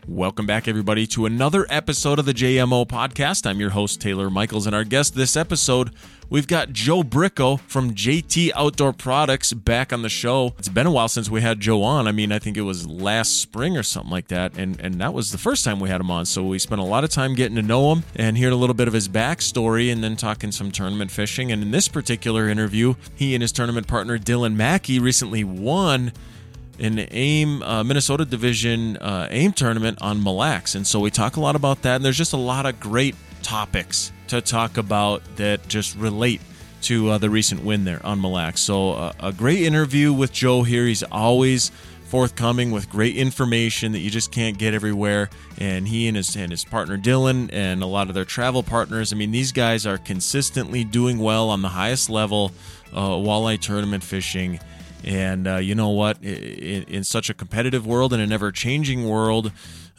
Welcome back, everybody, to another episode of the JMO Podcast. I'm your host, Taylor Michaels, and our guest this episode, we've got Joe Bricco from JT Outdoor Products back on the show. It's been a while since we had Joe on. I think it was last spring or something like that, and that was the first time we had him on, so we spent a lot of time getting to know him and hearing a little bit of his backstory and then talking some tournament fishing. And in this particular interview, he and his tournament partner, Dylan Mackey, recently won an AIM Minnesota Division AIM tournament on Mille Lacs. And so we talk a lot about that, and there's just a lot of great topics to talk about that just relate to the recent win there on Mille Lacs. So a great interview with Joe here. He's always forthcoming with great information that you just can't get everywhere. And he and his partner Dylan and a lot of their travel partners, these guys are consistently doing well on the highest level walleye tournament fishing. And you know what? In such a competitive world and an ever-changing world,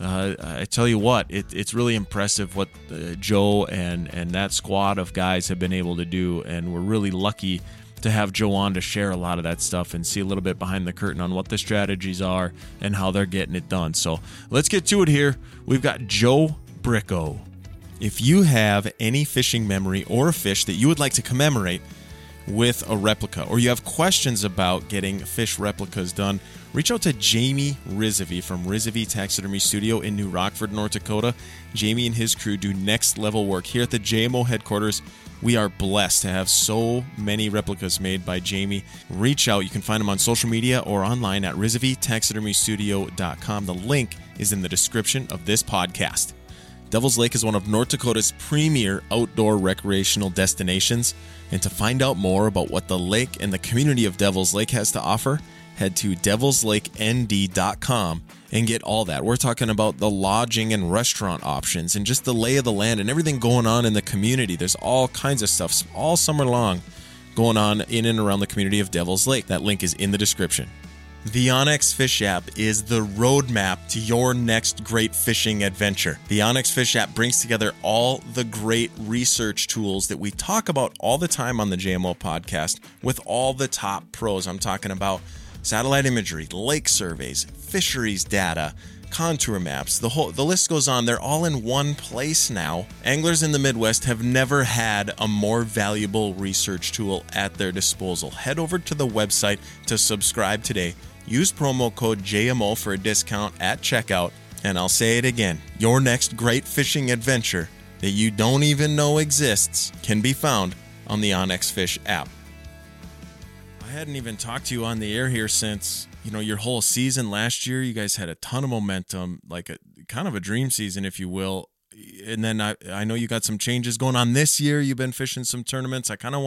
I tell you what, it's really impressive what Joe and that squad of guys have been able to do. And we're really lucky to have Joe on to share a lot of that stuff and see a little bit behind the curtain on what the strategies are and how they're getting it done. So let's get to it here. We've got Joe Bricco. If you have any fishing memory or a fish that you would like to commemorate with a replica, or you have questions about getting fish replicas done, reach out to Jamie Rizvi from Rizvi Taxidermy Studio in New Rockford, North Dakota. Jamie and his crew do next level work here at the JMO headquarters. We are blessed to have so many replicas made by Jamie. Reach out. You can find him on social media or online at RizviTaxidermyStudio.com. The link is in the description of this podcast. Devil's Lake is one of North Dakota's premier outdoor recreational destinations. And to find out more about what the lake and the community of Devil's Lake has to offer, head to devilslakend.com and get all that. We're talking about the lodging and restaurant options and just the lay of the land and everything going on in the community. There's all kinds of stuff all summer long going on in and around the community of Devil's Lake. That link is in the description. The onX Fish app is the roadmap to your next great fishing adventure. The onX Fish app brings together all the great research tools that we talk about all the time on the JMO podcast with all the top pros. I'm talking about satellite imagery, lake surveys, fisheries data, contour maps, the list goes on. They're all in one place now. Anglers in the Midwest have never had a more valuable research tool at their disposal. Head over to the website to subscribe today. Use promo code JMO for a discount at checkout. And I'll say it again, your next great fishing adventure that you don't even know exists can be found on the onX Fish app. I hadn't even talked to you on the air here since, your whole season last year. You guys had a ton of momentum, like a kind of a dream season, if you will. And then I know you got some changes going on this year. You've been fishing some tournaments.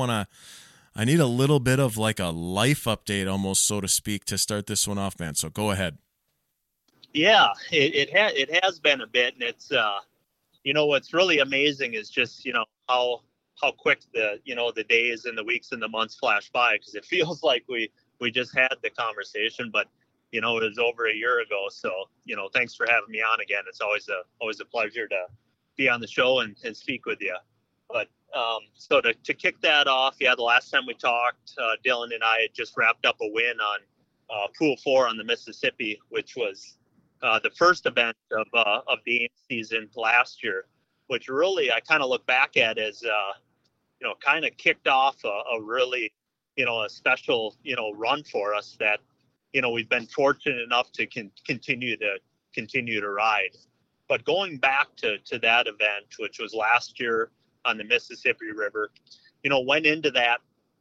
I need a little bit of like a life update almost, so to speak, to start this one off, man. So go ahead. Yeah, it has been a bit. And it's, what's really amazing is just, how quick the days and the weeks and the months flash by, because it feels like we just had the conversation, but, it was over a year ago. So, thanks for having me on again. It's always a pleasure to be on the show and speak with you. But so to kick that off, the last time we talked, Dylan and I had just wrapped up a win on Pool 4 on the Mississippi, which was the first event of the AIM season last year, which really I kind of look back at as, kind of kicked off a really, a special, run for us that, we've been fortunate enough to continue to ride. But going back to that event, which was last year on the Mississippi River, went into that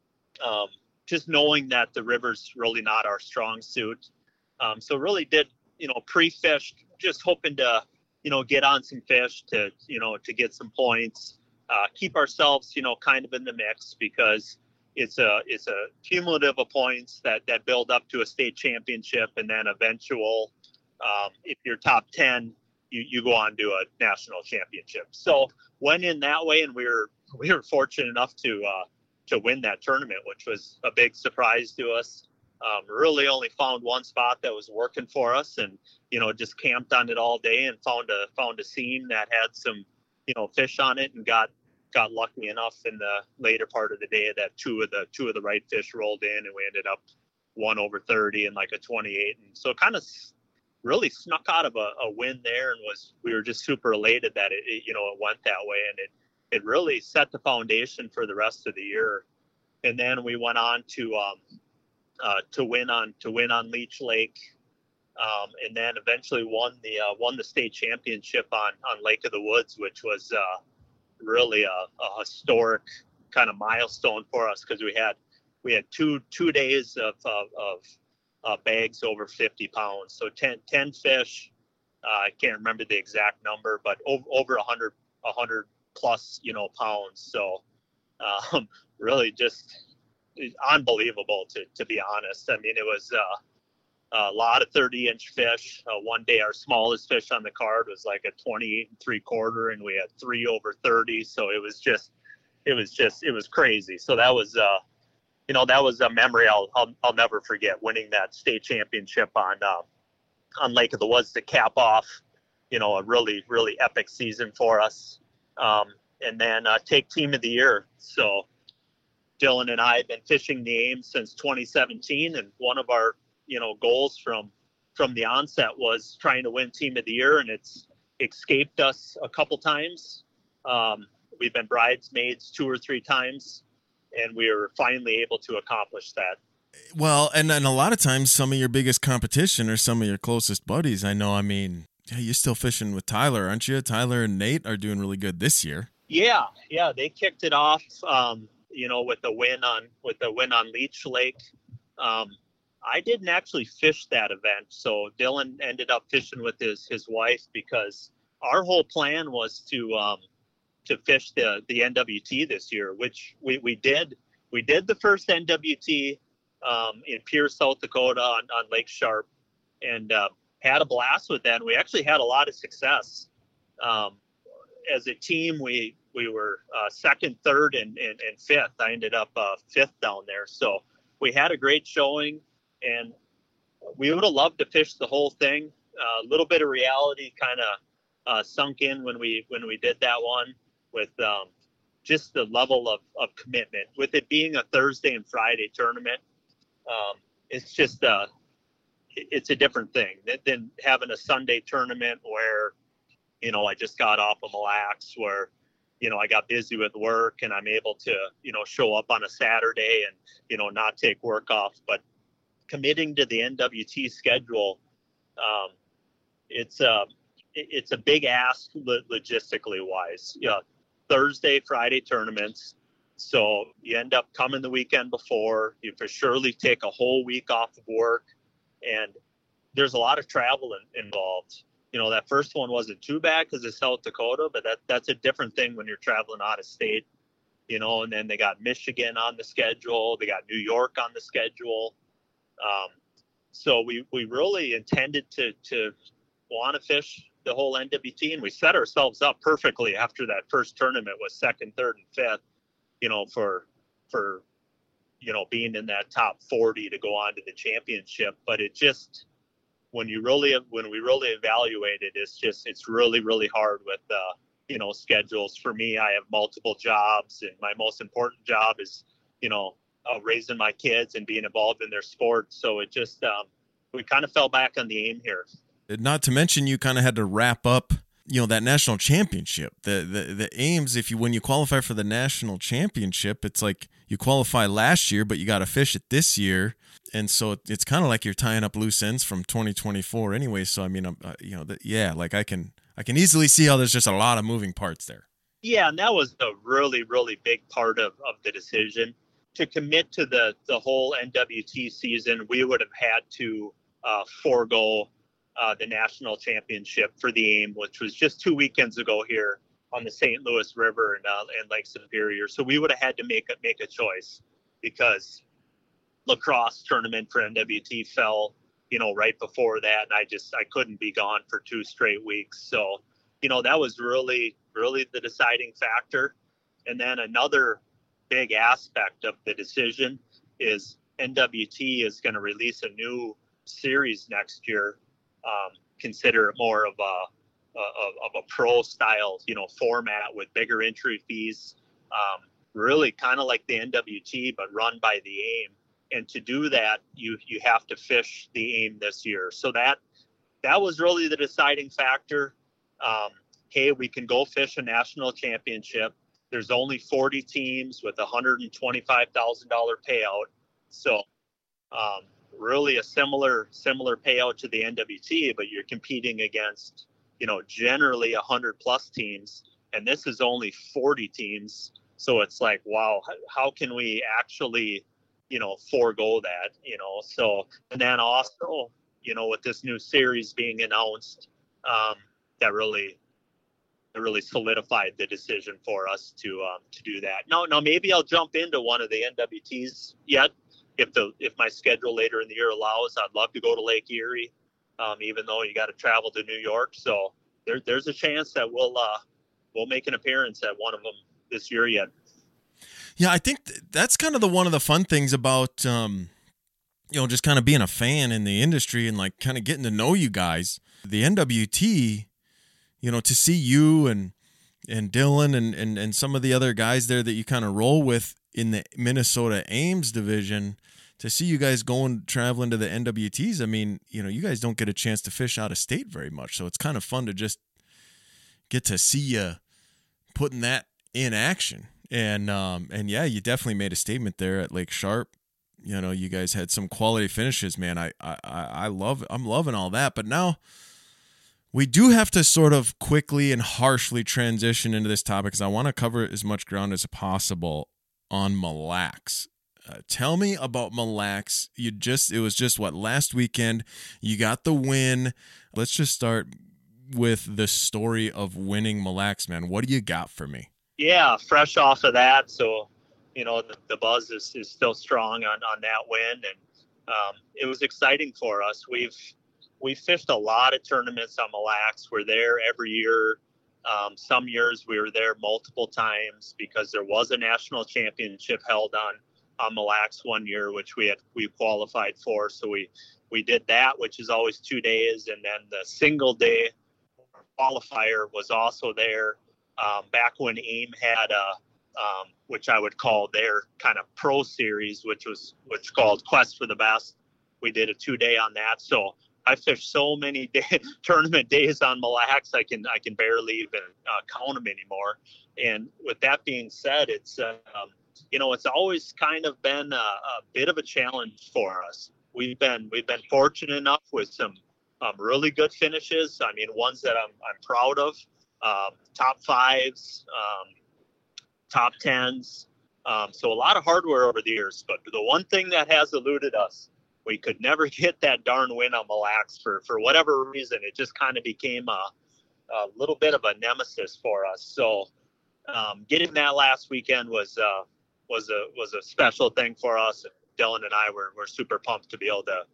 just knowing that the river's really not our strong suit. So really did, pre-fish, just hoping to, get on some fish to get some points, keep ourselves, kind of in the mix, because it's a cumulative of points that build up to a state championship, and then eventual, if you're top 10, you go on to a national championship. So went in that way, and we were fortunate enough to win that tournament, which was a big surprise to us. Really only found one spot that was working for us, and just camped on it all day and found a seam that had some fish on it, and got lucky enough in the later part of the day that two of the right fish rolled in, and we ended up 1 over 30 and like a 28. And so kind of really snuck out of a win there, and we were just super elated that it went that way, and it really set the foundation for the rest of the year. And then we went on to win on Leech Lake, and then eventually won the state championship on Lake of the Woods, which was really a historic kind of milestone for us, because we had two days of bags over 50 pounds. So 10 fish. I can't remember the exact number, but over 100 plus, pounds. So really just unbelievable, to be honest. I mean, it was a lot of 30-inch fish. One day our smallest fish on the card was like a 28 3/4, and we had 3 over 30. So it was crazy. So that was that was a memory I'll never forget, winning that state championship on Lake of the Woods to cap off, a really, really epic season for us. And then take team of the year. So Dylan and I have been fishing the Ames since 2017, and one of our goals from the onset was trying to win team of the year, and it's escaped us a couple times. We've been bridesmaids 2 or 3 times, and we were finally able to accomplish that. Well, and then a lot of times some of your biggest competition are some of your closest buddies. I know, you're still fishing with Tyler, aren't you? Tyler and Nate are doing really good this year. Yeah, they kicked it off, with the win on Leech Lake. I didn't actually fish that event, so Dylan ended up fishing with his wife, because our whole plan was to fish the NWT this year, which we did. We did the first NWT in Pierce, South Dakota on Lake Sharp, and had a blast with that. And we actually had a lot of success. As a team, we were second, third, and fifth. I ended up fifth down there. So we had a great showing, and we would have loved to fish the whole thing. A little bit of reality kind of sunk in when we did that one, with just the level of commitment. With it being a Thursday and Friday tournament, it's just it's a different thing than having a Sunday tournament where, I just got off of Mille Lacs, where, I got busy with work and I'm able to, show up on a Saturday and, not take work off. But committing to the NWT schedule, it's a big ask logistically wise. Thursday, Friday tournaments. So you end up coming the weekend before. You for surely take a whole week off of work, and there's a lot of travel involved. That first one wasn't too bad because it's South Dakota, but that's a different thing when you're traveling out of state. And then they got Michigan on the schedule. They got New York on the schedule. So we really intended to want to fish the whole NWT, and we set ourselves up perfectly after that first tournament with second, third, and fifth, for being in that top 40 to go on to the championship. But it just, when we really evaluate it, it's really, really hard with schedules. For me, I have multiple jobs, and my most important job is raising my kids and being involved in their sports. So it just we kind of fell back on the aim here. Not to mention, you kind of had to wrap up, that national championship. The Ames, when you qualify for the national championship, it's like you qualify last year, but you got to fish it this year. And so it's kind of like you're tying up loose ends from 2024 anyway. So, I can easily see how there's just a lot of moving parts there. Yeah, and that was a really, really big part of the decision. To commit to the whole NWT season, we would have had to forego the national championship for the AIM, which was just 2 weekends ago here on the St. Louis River and Lake Superior. So we would have had to make a choice, because lacrosse tournament for NWT fell, right before that, and I couldn't be gone for 2 straight weeks. So, that was really, really the deciding factor. And then another big aspect of the decision is NWT is going to release a new series next year. Consider it more of a pro style, format with bigger entry fees, really kind of like the NWT, but run by the AIM. And to do that, you have to fish the AIM this year. So that that was really the deciding factor. Hey, we can go fish a national championship. There's only 40 teams with $125,000 payout. So really a similar payout to the NWT, but you're competing against, generally 100 plus teams. And this is only 40 teams. So it's like, wow, how can we actually, forego that, So, and then also, with this new series being announced, that really solidified the decision for us to do that. Now maybe I'll jump into one of the NWTs yet if my schedule later in the year allows. I'd love to go to Lake Erie, even though you got to travel to New York. So there's a chance that we'll make an appearance at one of them this year yet. Yeah, I think that's kind of one of the fun things about just kind of being a fan in the industry and like kind of getting to know you guys. The NWT, to see you and Dylan and some of the other guys there that you kind of roll with in the Minnesota Ames division, to see you guys traveling to the NWTs. I mean, you guys don't get a chance to fish out of state very much. So it's kind of fun to just get to see you putting that in action. And yeah, you definitely made a statement there at Lake Sharp. You guys had some quality finishes, man. I'm loving all that. But now we do have to sort of quickly and harshly transition into this topic because I want to cover as much ground as possible on Mille Lacs. Tell me about Mille Lacs. It was just last weekend you got the win. Let's just start with the story of winning Mille Lacs, man. What do you got for me? Yeah, fresh off of that. So, the buzz is still strong on that win. And it was exciting for us. We fished a lot of tournaments on Mille Lacs. We're there every year. Some years we were there multiple times because there was a national championship held on Mille Lacs one year, which we qualified for. So we did that, which is always 2 days. And then the single day qualifier was also there. Back when AIM had which I would call their kind of pro series, which called Quest for the Best. We did a 2 day on that. So I fished so many tournament days on Mille Lacs, I can barely even count them anymore. And with that being said, it's it's always kind of been a bit of a challenge for us. We've been fortunate enough with some really good finishes. I mean, ones that I'm proud of. Top fives, top tens. So a lot of hardware over the years. But the one thing that has eluded us, we could never get that darn win on Mille Lacs for whatever reason. It just kind of became a little bit of a nemesis for us. So getting that last weekend was a special thing for us. Dylan and I were super pumped to be able to,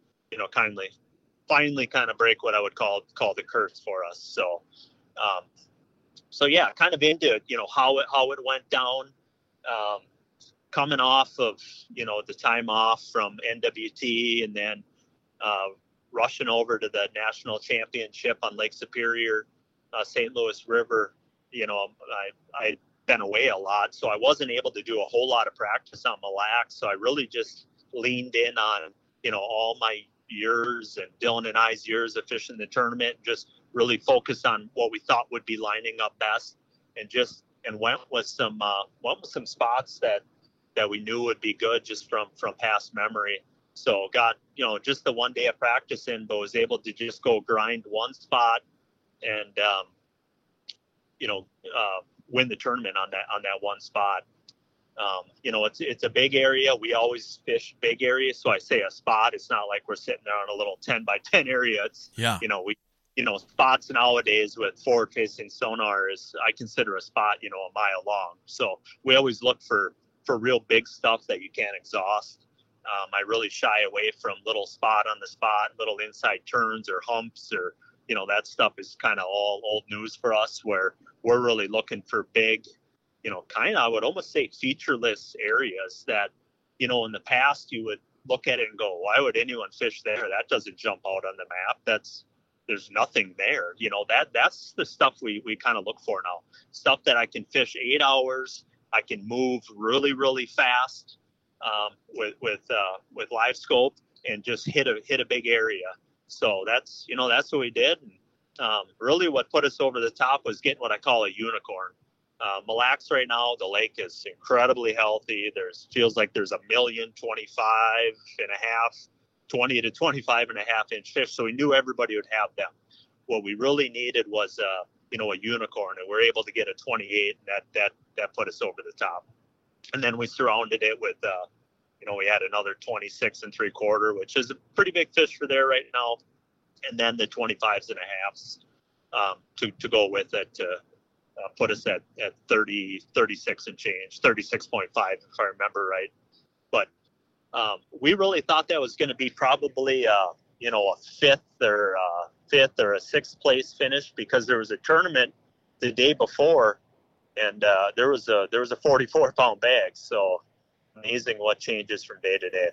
finally kind of break what I would call the curse for us. So yeah, kind of into how it went down. Coming off of, the time off from NWT and then rushing over to the national championship on Lake Superior, St. Louis River, I'd been away a lot, so I wasn't able to do a whole lot of practice on Mille Lacs. So I really just leaned in on, all my years and Dylan and I's years of fishing the tournament, just really focused on what we thought would be lining up best and went with some spots that we knew would be good just from past memory. So got, just the 1 day of practice in, but was able to just go grind one spot and, win the tournament on that one spot. It's a big area. We always fish big areas. So I say a spot, it's not like we're sitting there on a little 10 by 10 area. It's, spots nowadays with forward facing sonar I consider a spot, a mile long. So we always look for real big stuff that you can't exhaust. I really shy away from little spot on the spot, little inside turns or humps or, that stuff is kind of all old news for us, where we're really looking for big, I would almost say featureless areas that, in the past you would look at it and go, why would anyone fish there? That doesn't jump out on the map. There's nothing there. That's the stuff we kind of look for now. Stuff that I can fish 8 hours. I can move really, really fast with live scope and just hit a big area. So that's what we did. And, really what put us over the top was getting what I call a unicorn. Mille Lacs right now, the lake is incredibly healthy. Feels like there's 20 to 25 and a half inch fish. So we knew everybody would have them. What we really needed was, a unicorn, and we're able to get a 28, and that put us over the top. And then we surrounded it with, we had another 26 and 3/4, which is a pretty big fish for there right now. And then the 25s and a halves to go with it to put us at 36 and change, 36.5 if I remember right. But we really thought that was going to be probably a fifth or a sixth place finish, because there was a tournament the day before, and there was a 44-pound bag. So amazing what changes from day to day.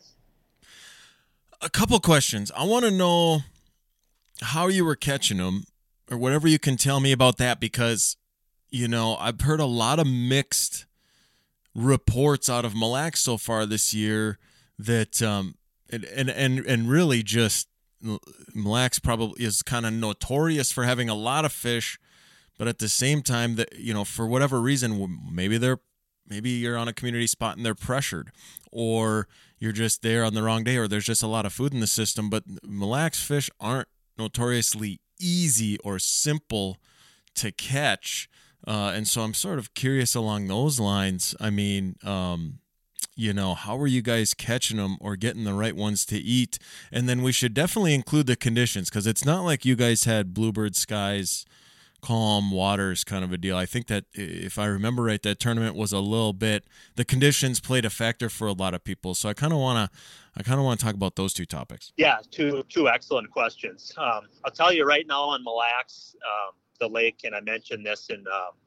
A couple questions. I want to know how you were catching them, or whatever you can tell me about that, because I've heard a lot of mixed reports out of Mille Lacs so far this year that and really just Mille Lacs probably is kind of notorious for having a lot of fish, but at the same time that for whatever reason, maybe you're on a community spot and they're pressured, or you're just there on the wrong day, or there's just a lot of food in the system. But Mille Lacs fish aren't notoriously easy or simple to catch, and so I'm sort of curious along those lines. I mean, how are you guys catching them or getting the right ones to eat? And then we should definitely include the conditions, because it's not like you guys had bluebird skies, calm waters kind of a deal. I think that if I remember right, that tournament was a little bit, the conditions played a factor for a lot of people. So I kind of want to talk about those two topics. Yeah, two excellent questions. I'll tell you right now on Mille Lacs, the lake, and I mentioned this in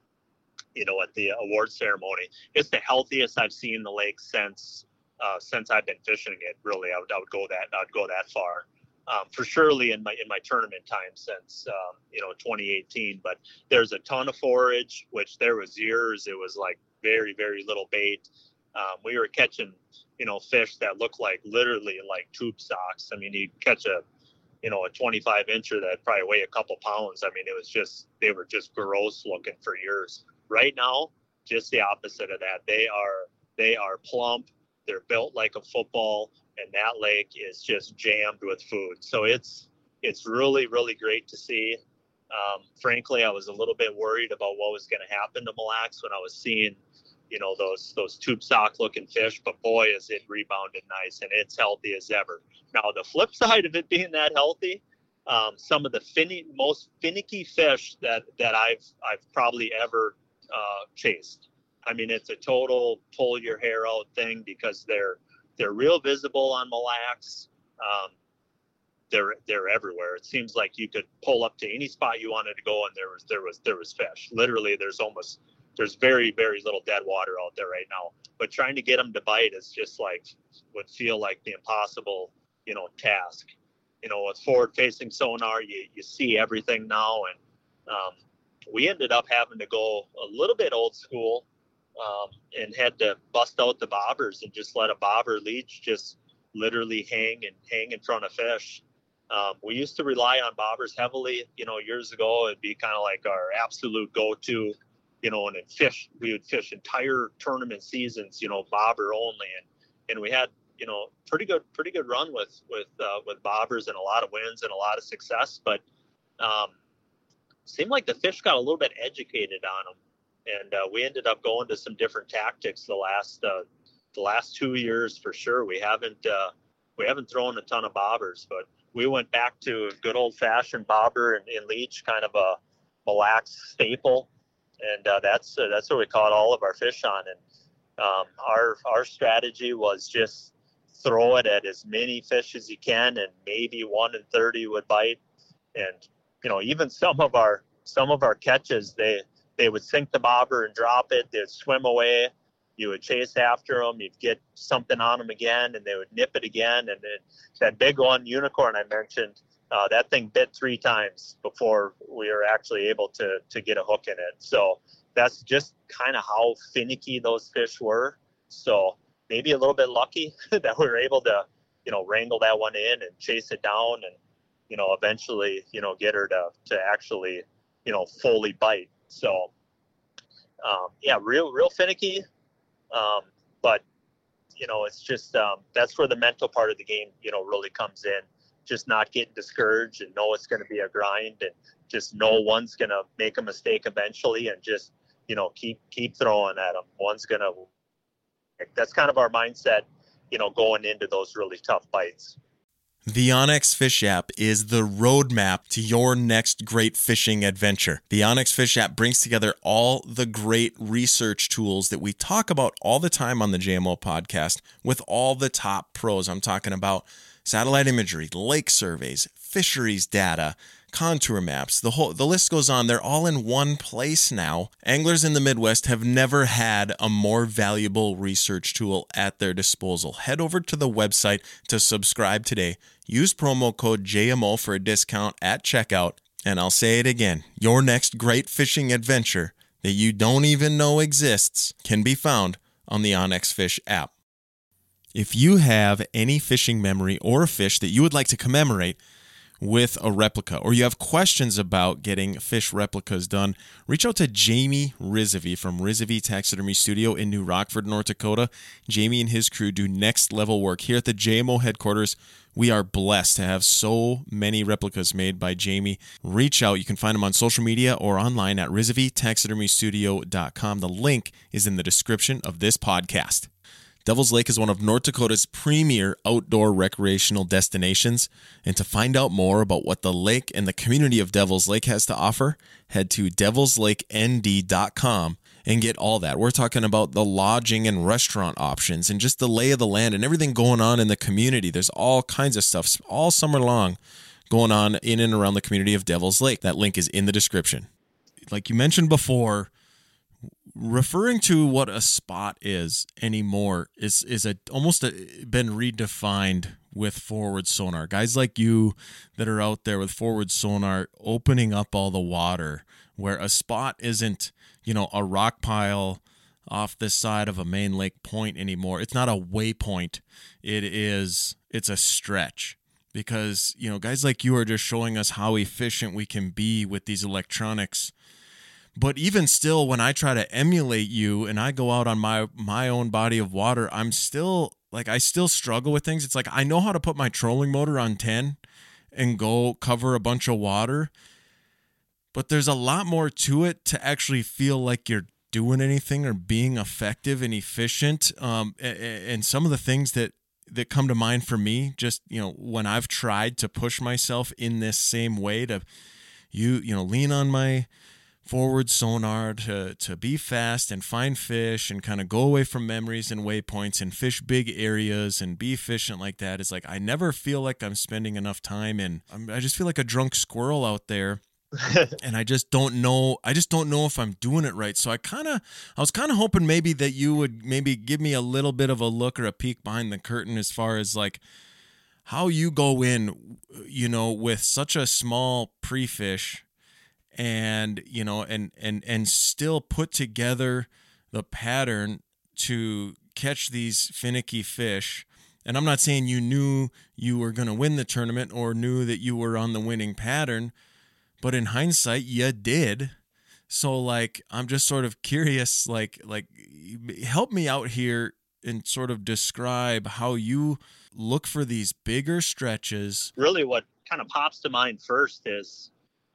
at the award ceremony, it's the healthiest I've seen the lake since I've been fishing it. Really, I would go that far. For surely in my tournament time since 2018. But there's a ton of forage, which there was years it was like very, very little bait. We were catching fish that looked literally like tube socks. I mean, you catch a 25 incher that probably weigh a couple pounds. I mean, they were just gross looking for years. Right now, just the opposite of that. They are plump. They're built like a football, and that lake is just jammed with food. So it's really, really great to see. Frankly, I was a little bit worried about what was going to happen to Mille Lacs when I was seeing, those tube sock looking fish, but boy, is it rebounded nice, and it's healthy as ever. Now, the flip side of it being that healthy, some of the most finicky fish that I've probably ever chased. I mean, it's a total pull your hair out thing, because they're real visible on Mille Lacs. They're everywhere. It seems like you could pull up to any spot you wanted to go, and there was fish. Literally, there's very, very little dead water out there right now. But trying to get them to bite is just would feel like the impossible, task. With forward-facing sonar, you see everything now, and we ended up having to go a little bit old school, and had to bust out the bobbers and just let a bobber leech just literally hang in front of fish. We used to rely on bobbers heavily, years ago. It'd be kind of like our absolute go-to, and we would fish entire tournament seasons, bobber only. And we had, pretty good run with bobbers, and a lot of wins and a lot of success. But seemed like the fish got a little bit educated on them. And we ended up going to some different tactics the last 2 years for sure. We haven't thrown a ton of bobbers, but we went back to a good old fashioned bobber and leech, kind of a Mille Lacs staple, and that's what we caught all of our fish on. And our strategy was just throw it at as many fish as you can, and maybe 1 in 30 would bite. And even some of our catches, they would sink the bobber and drop it. They'd swim away. You would chase after them. You'd get something on them again, and they would nip it again. And then that big one, unicorn I mentioned, that thing bit 3 times before we were actually able to get a hook in it. So that's just kind of how finicky those fish were. So maybe a little bit lucky that we were able to, wrangle that one in and chase it down. And, eventually, get her to actually, fully bite. So, yeah, real finicky. But, it's just, that's where the mental part of the game, really comes in. Just not getting discouraged and know it's going to be a grind, and just know one's going to make a mistake eventually, and just, keep throwing at them. One's going to, that's kind of our mindset, going into those really tough bites. The onX Fish app is the roadmap to your next great fishing adventure. The onX Fish app brings together all the great research tools that we talk about all the time on the JMO podcast with all the top pros. I'm talking about satellite imagery, lake surveys, fisheries data, contour maps, the list goes on. They're all in one place now. Anglers in the Midwest have never had a more valuable research tool at their disposal. Head over to the website to subscribe today. Use promo code JMO for a discount at checkout. And I'll say it again, your next great fishing adventure that you don't even know exists can be found on the onX Fish app. If you have any fishing memory or a fish that you would like to commemorate with a replica, or you have questions about getting fish replicas done, reach out to Jamie Rizvi from Rizvi Taxidermy Studio in New Rockford, North Dakota. Jamie and his crew do next level work. Here at the JMO headquarters, we are blessed to have so many replicas made by Jamie. Reach out. You can find him on social media or online at RizviTaxidermyStudio.com. The link is in the description of this podcast. Devil's Lake is one of North Dakota's premier outdoor recreational destinations, and to find out more about what the lake and the community of Devil's Lake has to offer, head to devilslakend.com and get all that. We're talking about the lodging and restaurant options and just the lay of the land and everything going on in the community. There's all kinds of stuff all summer long going on in and around the community of Devil's Lake. That link is in the description. Like you mentioned before, referring to what a spot is anymore is almost been redefined with forward sonar. Guys like you that are out there with forward sonar opening up all the water, where a spot isn't, a rock pile off the side of a main lake point anymore. It's not a waypoint. It's a stretch. Because, guys like you are just showing us how efficient we can be with these electronics. But even still, when I try to emulate you and I go out on my own body of water, I still struggle with things. It's like I know how to put my trolling motor on 10 and go cover a bunch of water, but there's a lot more to it to actually feel like you're doing anything or being effective and efficient. And some of the things that come to mind for me, just, when I've tried to push myself in this same way to, lean on my forward sonar to be fast and find fish and kind of go away from memories and waypoints and fish big areas and be efficient like that. It's like I never feel like I'm spending enough time, and I just feel like a drunk squirrel out there. And I just don't know if I'm doing it right. So I was kind of hoping maybe that you would maybe give me a little bit of a look or a peek behind the curtain as far as like how you go in, with such a small pre-fish and and still put together the pattern to catch these finicky fish. And I'm not saying you knew you were going to win the tournament or knew that you were on the winning pattern, but in hindsight you did. So like I'm just sort of curious, like help me out here and sort of describe how you look for these bigger stretches. Really what kind of pops to mind first is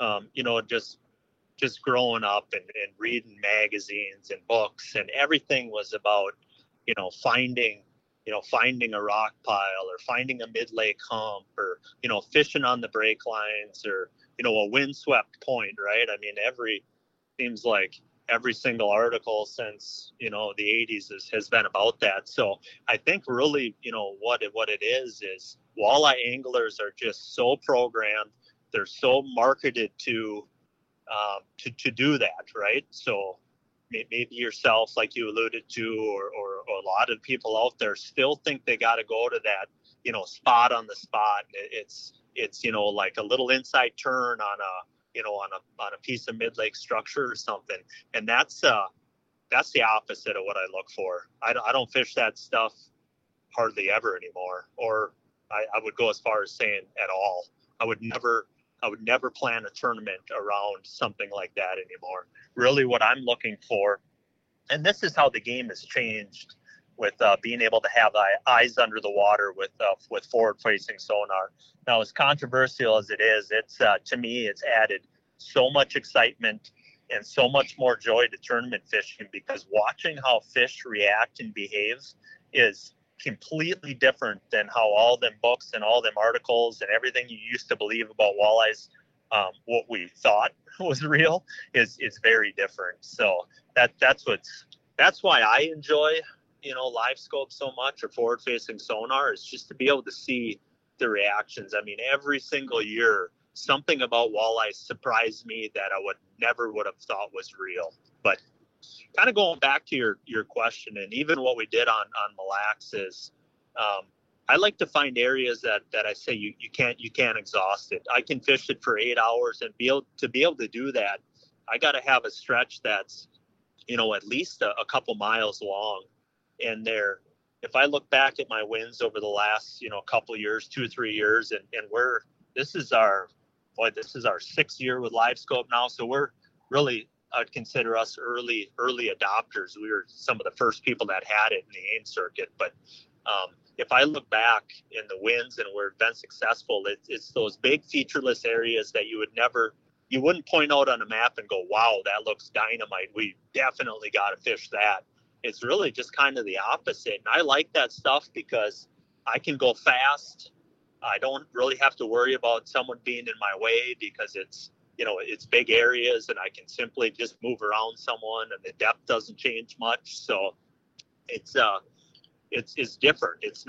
just growing up and reading magazines and books, and everything was about, finding a rock pile or finding a mid-lake hump or, fishing on the break lines or, a windswept point, right? I mean, seems like every single article since, the 80s has been about that. So I think really, what it is walleye anglers are just so programmed. They're so marketed to do that, right? So maybe yourself, like you alluded to, or a lot of people out there still think they got to go to that, spot on the spot. It's like a little inside turn on a piece of mid-lake structure or something. And that's the opposite of what I look for. I don't fish that stuff hardly ever anymore, or I would go as far as saying at all. I would never plan a tournament around something like that anymore. Really what I'm looking for, and this is how the game has changed with being able to have eyes under the water with forward-facing sonar. Now, as controversial as it is, it's to me, it's added so much excitement and so much more joy to tournament fishing, because watching how fish react and behave is completely different than how all them books and all them articles and everything you used to believe about walleyes, what we thought was real, is very different. So that's why I enjoy, live scope so much, or forward facing sonar, is just to be able to see the reactions. I mean, every single year something about walleyes surprised me that I would have thought was real. But kind of going back to your question, and even what we did on Mille Lacs, is I like to find areas that I say you can't exhaust it. I can fish it for 8 hours, and be able to do that, I got to have a stretch that's at least a couple miles long. And if I look back at my wins over the last couple of years, 2 or 3 years, and this is our 6th year with live scope now, so we're really, I'd consider us early adopters. We were some of the first people that had it in the AIM circuit. But if I look back in the wins and where we've been successful, it's those big featureless areas that you wouldn't point out on a map and go, wow, that looks dynamite, we definitely got to fish that. It's really just kind of the opposite. And I like that stuff because I can go fast. I don't really have to worry about someone being in my way, because it's big areas, and I can simply just move around someone, and the depth doesn't change much. So it's different. It's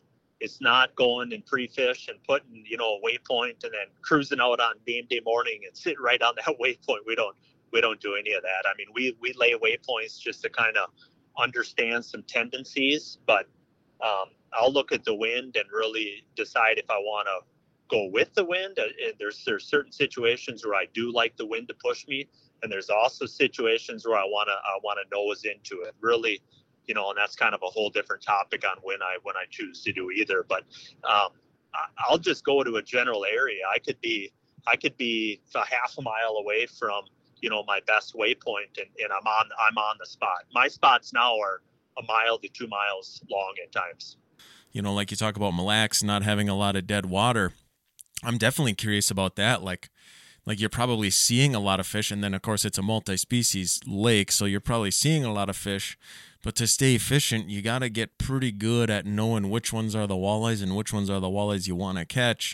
not going and pre-fish and putting, a waypoint and then cruising out on game day morning and sitting right on that waypoint. We don't do any of that. I mean, we lay waypoints just to kind of understand some tendencies, but I'll look at the wind and really decide if I want to go with the wind. And there's certain situations where I do like the wind to push me, and there's also situations where I want to nose into it. Really, and that's kind of a whole different topic on when I choose to do either. But I'll just go to a general area. I could be a half a mile away from my best waypoint, and I'm on the spot. My spots now are a mile to 2 miles long at times. Like you talk about Mille Lacs not having a lot of dead water. I'm definitely curious about that. Like you're probably seeing a lot of fish, and then of course it's a multi-species lake, so you're probably seeing a lot of fish. But to stay efficient, you got to get pretty good at knowing which ones are the walleyes and which ones are the walleyes you want to catch.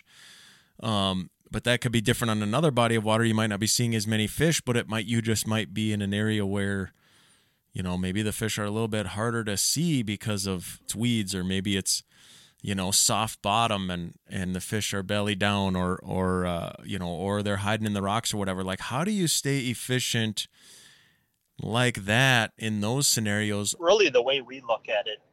But that could be different on another body of water. You might not be seeing as many fish, but you just might be in an area where, maybe the fish are a little bit harder to see because of its weeds, or maybe it's, soft bottom and the fish are belly down, or they're hiding in the rocks or whatever. Like, how do you stay efficient like that in those scenarios? Really, the way we look at it,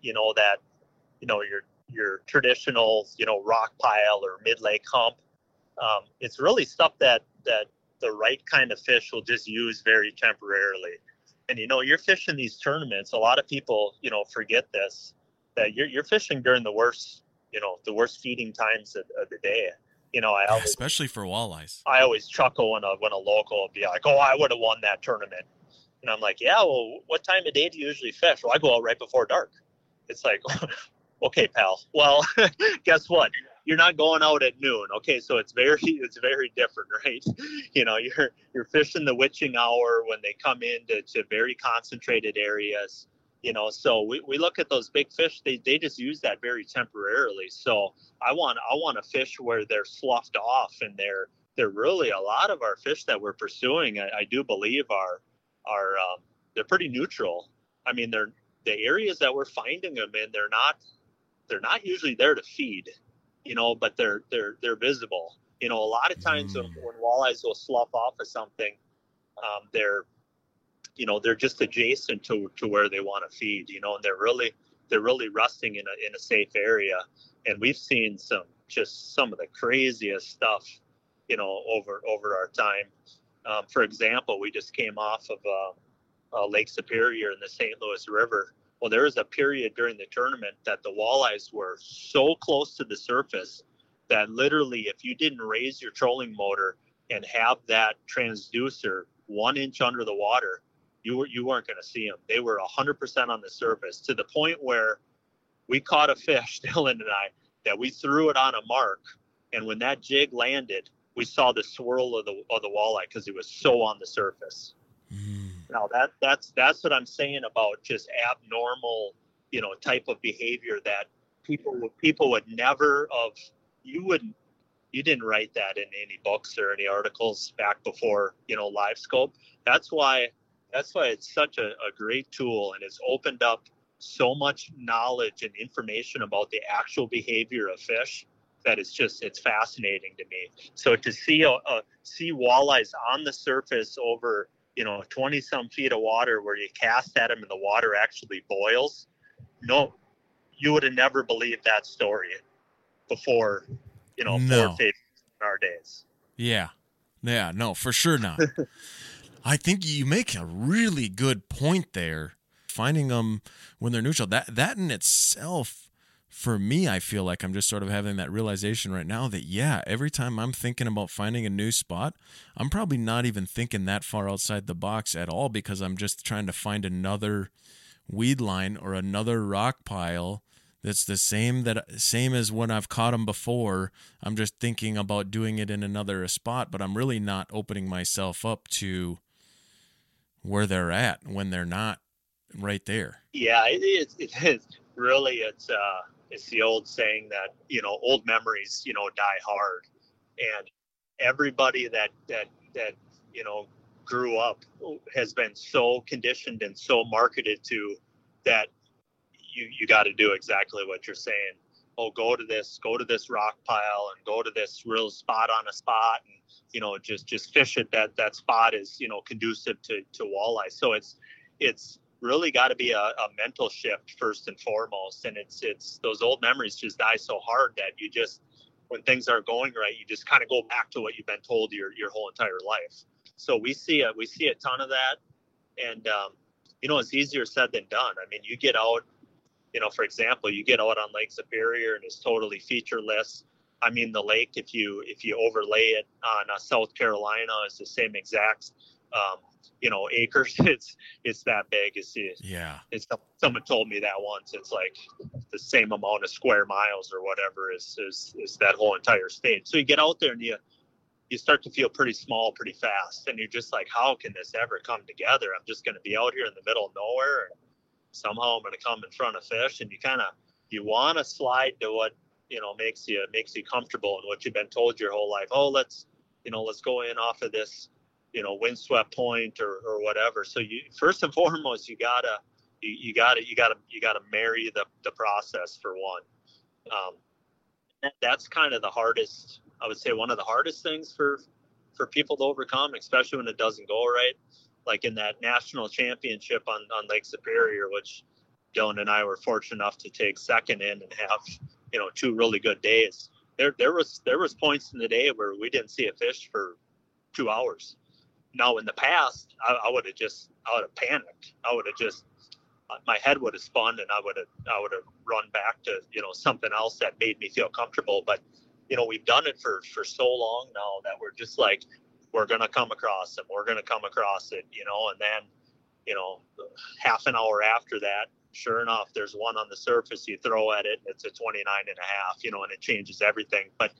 your traditional, rock pile or mid-lake hump, it's really stuff that the right kind of fish will just use very temporarily. And, you're fishing these tournaments. A lot of people, forget this, that you're fishing during the worst feeding times of the day. Especially for walleyes. I always chuckle when a local will be like, oh, I would have won that tournament. And I'm like, yeah, well, what time of day do you usually fish? Well, I go out right before dark. It's like, okay, pal. Well, guess what? You're not going out at noon. Okay, so it's very different, right? You're fishing the witching hour when they come into very concentrated areas. So we look at those big fish. They just use that very temporarily. So I want to fish where they're sloughed off, and they're really, a lot of our fish that we're pursuing, I do believe are they're pretty neutral. I mean, they're the areas that we're finding them in. They're not usually there to feed, but they're visible. A lot of times when walleyes will slough off of something, they're just adjacent to where they want to feed, and they're really resting in a safe area. And we've seen some of the craziest stuff, over our time. For example, we just came off of Lake Superior in the St. Louis River. Well, there was a period during the tournament that the walleyes were so close to the surface that literally, if you didn't raise your trolling motor and have that transducer 1 inch under the water, you weren't going to see them. They were 100% on the surface, to the point where we caught a fish, Dylan and I, that we threw it on a mark, and when that jig landed, we saw the swirl of the walleye because it was so on the surface. Now that's what I'm saying about just abnormal, type of behavior that people would never have. You didn't write that in any books or any articles back before, Live Scope. That's why it's such a great tool, and it's opened up so much knowledge and information about the actual behavior of fish that it's fascinating to me. So to see see walleyes on the surface over 20 some feet of water, where you cast at them and the water actually boils, no, you would have never believed that story before, No. 4 days in our days. Yeah, no, for sure not. I think you make a really good point there. Finding them when they're neutral, that in itself, for me, I feel like I'm just sort of having that realization right now that, every time I'm thinking about finding a new spot, I'm probably not even thinking that far outside the box at all, because I'm just trying to find another weed line or another rock pile that's the same as when I've caught them before. I'm just thinking about doing it in another spot, but I'm really not opening myself up to where they're at when they're not right there. Yeah, it is really, it's the old saying that, old memories, die hard. And everybody that grew up has been so conditioned and so marketed to that you got to do exactly what you're saying. Oh, go to this rock pile and go to this real spot on a spot, and just fish it. That spot is conducive to walleye. So it's really got to be a mental shift first and foremost, and it's those old memories just die so hard that you just, when things aren't going right, you just kind of go back to what you've been told your whole entire life. So we see a ton of that, and it's easier said than done. I mean, you get out. For example, you get out on Lake Superior and it's totally featureless. I mean, the lake, if you overlay it on South Carolina, is the same exact, acres. It's that big. Someone told me that once. It's like the same amount of square miles or whatever is that whole entire state. So you get out there and you start to feel pretty small pretty fast, and you're just like, how can this ever come together? I'm just going to be out here in the middle of nowhere, and somehow I'm going to come in front of fish. And you want to slide to what makes you comfortable and what you've been told your whole life. Oh, let's go in off of this windswept point or whatever. So you, first and foremost, you gotta marry the process for one. That's kind of the hardest, I would say, one of the hardest things for people to overcome, especially when it doesn't go right. Like in that national championship on Lake Superior, which Dylan and I were fortunate enough to take second in and have, 2 really good days. There was points in the day where we didn't see a fish for 2 hours. Now in the past, I would have panicked. My head would have spun, and I would have run back to, something else that made me feel comfortable. But, we've done it for so long now that we're just like, we're going to come across them. We're going to come across it, and then, half an hour after that, sure enough, there's one on the surface. You throw at it, it's a 29 and a half, and it changes everything. But,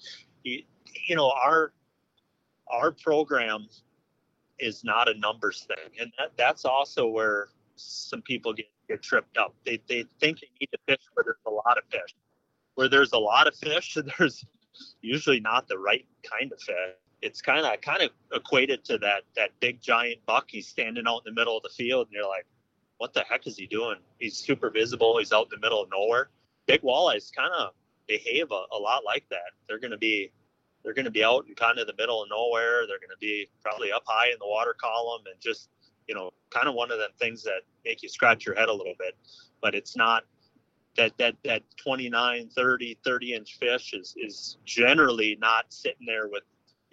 our program is not a numbers thing. And that's also where some people get tripped up. They think they need to fish where there's a lot of fish. Where there's a lot of fish, there's usually not the right kind of fish. It's kind of equated to that big giant buck. He's standing out in the middle of the field, and you're like, what the heck is he doing? He's super visible. He's out in the middle of nowhere. Big walleyes kind of behave a lot like that. They're going to be out in kind of the middle of nowhere. They're going to be probably up high in the water column, and just, kind of one of them things that make you scratch your head a little bit. But it's not that 29, 30 inch fish is generally not sitting there with,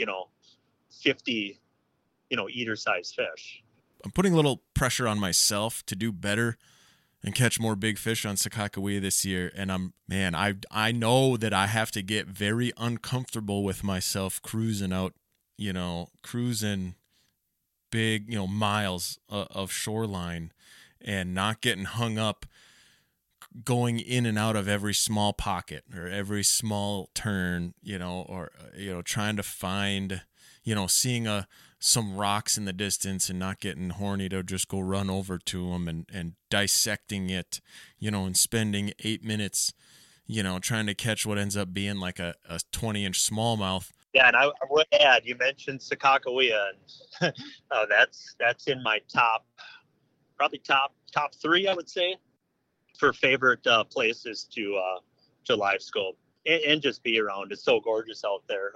50, eater size fish. I'm putting a little pressure on myself to do better and catch more big fish on Sakakawea this year. And I know that I have to get very uncomfortable with myself cruising out, cruising big, miles of shoreline and not getting hung up going in and out of every small pocket or every small turn, or trying to find, seeing some rocks in the distance and not getting horny to just go run over to them and dissecting it, and spending 8 minutes, trying to catch what ends up being like a 20-inch smallmouth. Yeah, and I would add, you mentioned Sakakawea, and that's in my top three, I would say, for favorite places to live scope and just be around. It's so gorgeous out there.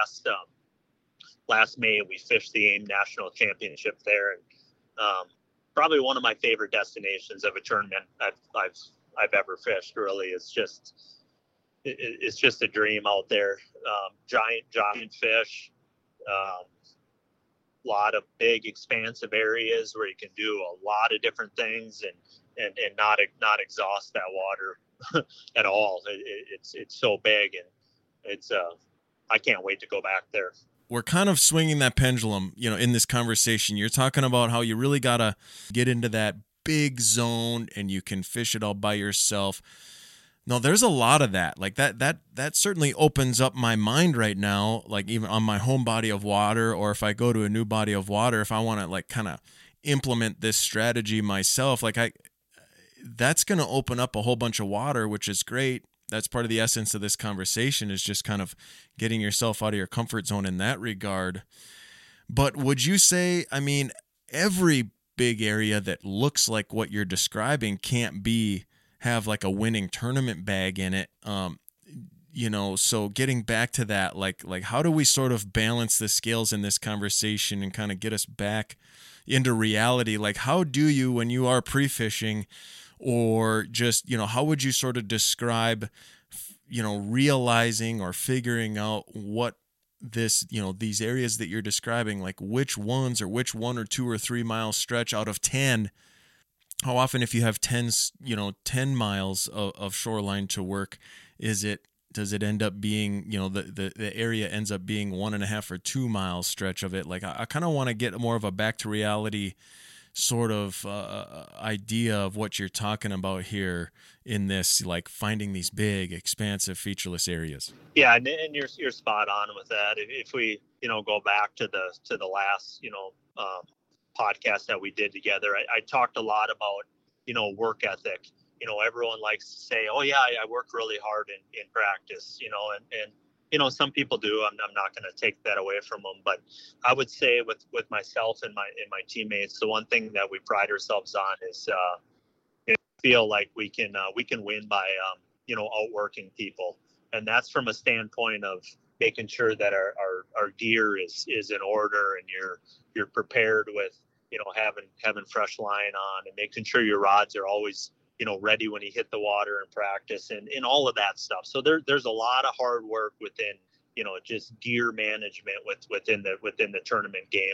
Last May we fished the AIM National Championship there, and probably one of my favorite destinations of a tournament I've ever fished. Really, it's just a dream out there. Giant fish, lot of big expansive areas where you can do a lot of different things and not exhaust that water at all. It's so big, and it's I can't wait to go back there. We're kind of swinging that pendulum, in this conversation. You're talking about how you really got to get into that big zone and you can fish it all by yourself. No, there's a lot of that. Like that certainly opens up my mind right now, like even on my home body of water, or if I go to a new body of water, if I want to like kind of implement this strategy myself, that's going to open up a whole bunch of water, which is great. That's part of the essence of this conversation, is just kind of getting yourself out of your comfort zone in that regard. But would you say, every big area that looks like what you're describing can't have like a winning tournament bag in it? So getting back to that, like how do we sort of balance the scales in this conversation and kind of get us back into reality? Like, how do you, when you are pre-fishing, or just, how would you sort of describe, realizing or figuring out what this, these areas that you're describing, like which one or 2 or 3 mile stretch out of 10, how often, if you have 10 miles of shoreline to work, does it end up being, the area ends up being 1.5 or 2 mile stretch of it? Like, I kind of want to get more of a back to reality sort of idea of what you're talking about here in this, like finding these big, expansive, featureless areas. Yeah, and you're spot on with that. If we go back to the last podcast that we did together, I talked a lot about work ethic. Everyone likes to say, "Oh yeah, I work really hard in practice," and some people do. I'm not going to take that away from them, but I would say with myself and my teammates, the one thing that we pride ourselves on is feel like we can win by outworking people, and that's from a standpoint of making sure that our gear is in order, and you're prepared with having fresh line on, and making sure your rods are always ready when you hit the water in practice, and all of that stuff. So there's a lot of hard work within, just gear management within the tournament game.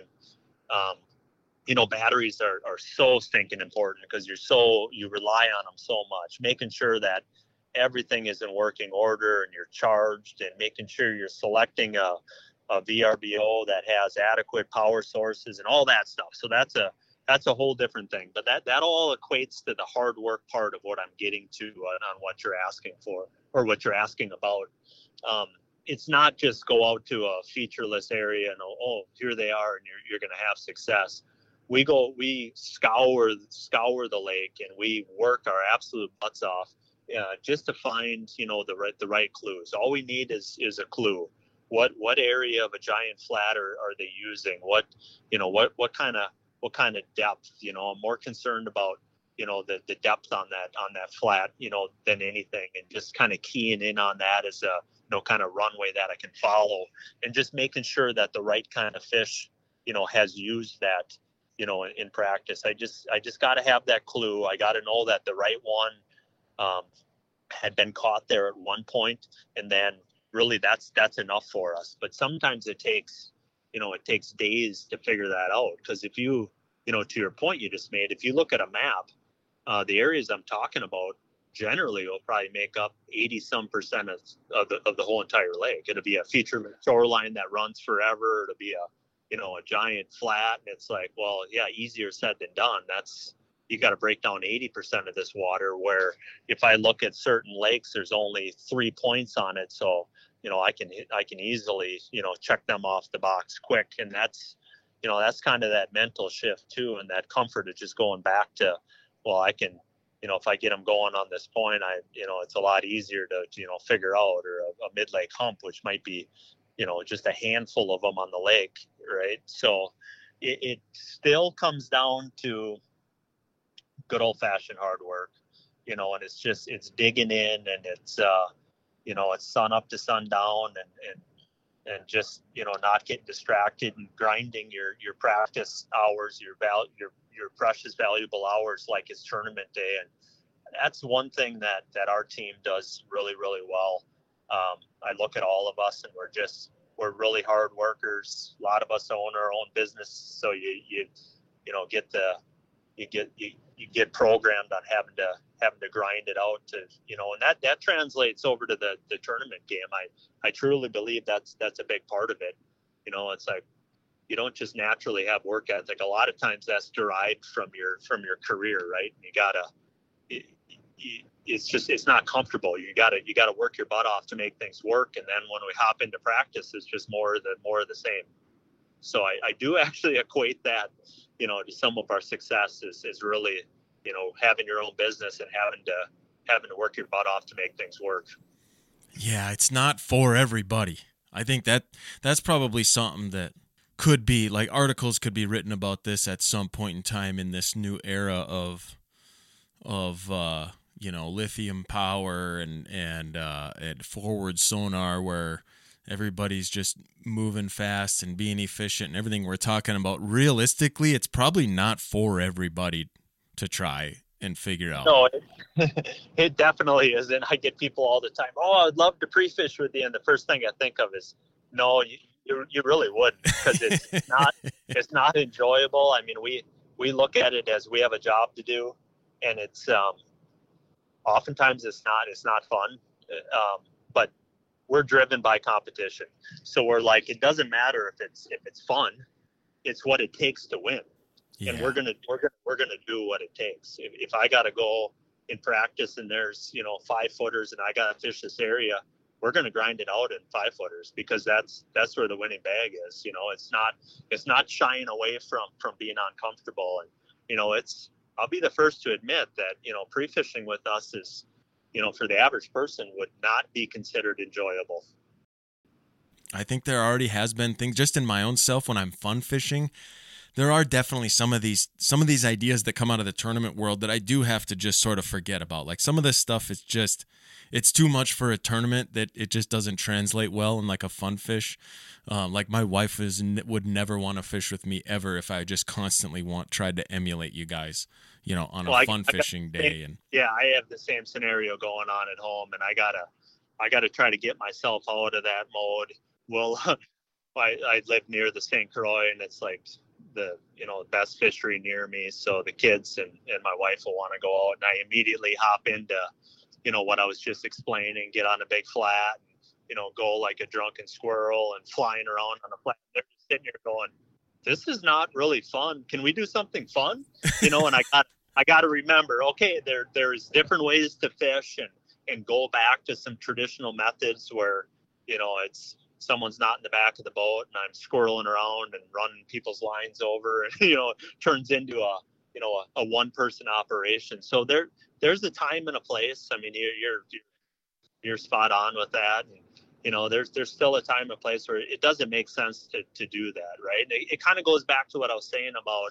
Batteries are so stinking important because you rely on them so much, making sure that everything is in working order and you're charged, and making sure you're selecting a VRBO that has adequate power sources and all that stuff. So that's a whole different thing, but that all equates to the hard work part of what I'm getting to on what you're asking for, or what you're asking about. It's not just go out to a featureless area and here they are, and you're going to have success. We scour the lake, and we work our absolute butts off just to find the right clues. All we need is a clue. What area of a giant flat are they using? What kind of depth? I'm more concerned about the depth on that flat than anything, and just kind of keying in on that as a kind of runway that I can follow, and just making sure that the right kind of fish has used that in practice. I just got to have that clue. I got to know that the right one had been caught there at one point, and then really that's enough for us. But sometimes it takes days to figure that out, because if you to your point you just made, if you look at a map, the areas I'm talking about generally will probably make up 80% of the whole entire lake. It'll be a feature shoreline that runs forever. It'll be a giant flat. And it's like, well, yeah, easier said than done. You got to break down 80% of this water, where if I look at certain lakes, there's only 3 points on it. So, I can easily, check them off the box quick. And that's kind of that mental shift too. And that comfort of just going back to, well, I can, if I get them going on this point, it's a lot easier to, figure out, or a mid-lake hump, which might be, just a handful of them on the lake. Right. So it still comes down to good old fashioned hard work, and it's digging in, and it's sun up to sundown, and just, not getting distracted and grinding your practice hours, your precious valuable hours, like it's tournament day. And that's one thing that our team does really, really well. I look at all of us, and we're really hard workers. A lot of us own our own business. So you get programmed on having to grind it out to, and that translates over to the tournament game. I truly believe that's a big part of it. It's like, you don't just naturally have work ethic. A lot of times that's derived from your career, right? It's not comfortable. You gotta work your butt off to make things work. And then when we hop into practice, it's just more of the same. So I do actually equate that, to some of our success is really, having your own business and having to work your butt off to make things work. Yeah, it's not for everybody. I think that's probably something that could be, like, articles could be written about this at some point in time in this new era of lithium power and forward sonar, where everybody's just moving fast and being efficient and everything we're talking about. Realistically, it's probably not for everybody to try and figure out. No, it definitely isn't. I get people all the time, oh, I'd love to pre-fish with you. And the first thing I think of is, no, you really wouldn't, because it's not enjoyable. I mean, we look at it as we have a job to do, and it's oftentimes it's not fun. But we're driven by competition. So we're like, it doesn't matter if it's fun, it's what it takes to win. Yeah. And we're gonna do what it takes. If I gotta go in practice and there's 5 footers and I gotta fish this area, we're gonna grind it out in 5 footers, because that's where the winning bag is. It's not shying away from being uncomfortable. And I'll be the first to admit that pre-fishing with us is, for the average person, would not be considered enjoyable. I think there already has been things, just in my own self, when I'm fun fishing, there are definitely some of these ideas that come out of the tournament world that I do have to just sort of forget about. Like, some of this stuff is just, it's too much for a tournament, that it just doesn't translate well in like a fun fish. Like, my wife would never want to fish with me ever if I just constantly tried to emulate you guys, on a fun fishing day. And yeah, I have the same scenario going on at home, and I gotta try to get myself out of that mode. Well, I live near the St. Croix, and it's like the best fishery near me. So the kids and my wife will want to go out, and I immediately hop into, what I was just explaining, get on a big flat, and, go like a drunken squirrel and flying around on the flat. They're just sitting here going, this is not really fun. Can we do something fun? And I got to remember, okay, there's different ways to fish, and go back to some traditional methods where, it's someone's not in the back of the boat and I'm squirreling around and running people's lines over, and, it turns into a one person operation. So there's a time and a place. I mean, you're spot on with that. And, there's still a time and place where it doesn't make sense to do that. Right. And it kind of goes back to what I was saying about,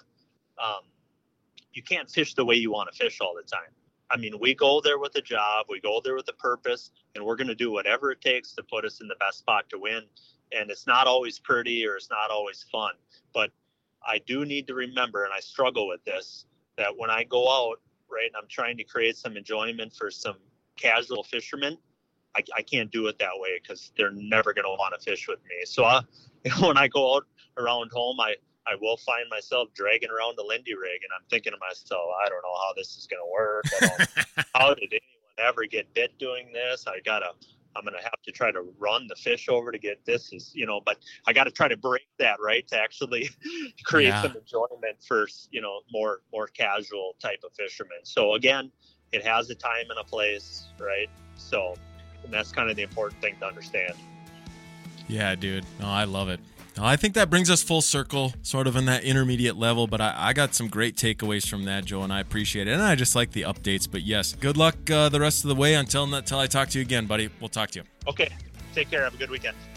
you can't fish the way you want to fish all the time. I mean, we go there with a job, we go there with a purpose, and we're going to do whatever it takes to put us in the best spot to win. And it's not always pretty, or it's not always fun. But I do need to remember, and I struggle with this, that when I go out, right, and I'm trying to create some enjoyment for some casual fishermen, I can't do it that way, because they're never going to want to fish with me. So when I go out around home, I I will find myself dragging around a Lindy rig, and I'm thinking to myself, I don't know how this is going to work. How did anyone ever get bit doing this? I'm going to have to try to run the fish over to get this, but I got to try to break that, right, to actually create some enjoyment for, more casual type of fishermen. So again, it has a time and a place, right? So, and that's kind of the important thing to understand. Yeah, dude. No, I love it. I think that brings us full circle, sort of in that intermediate level, but I got some great takeaways from that, Joe, and I appreciate it. And I just like the updates, but yes, good luck the rest of the way until I talk to you again, buddy. We'll talk to you. Okay. Take care. Have a good weekend.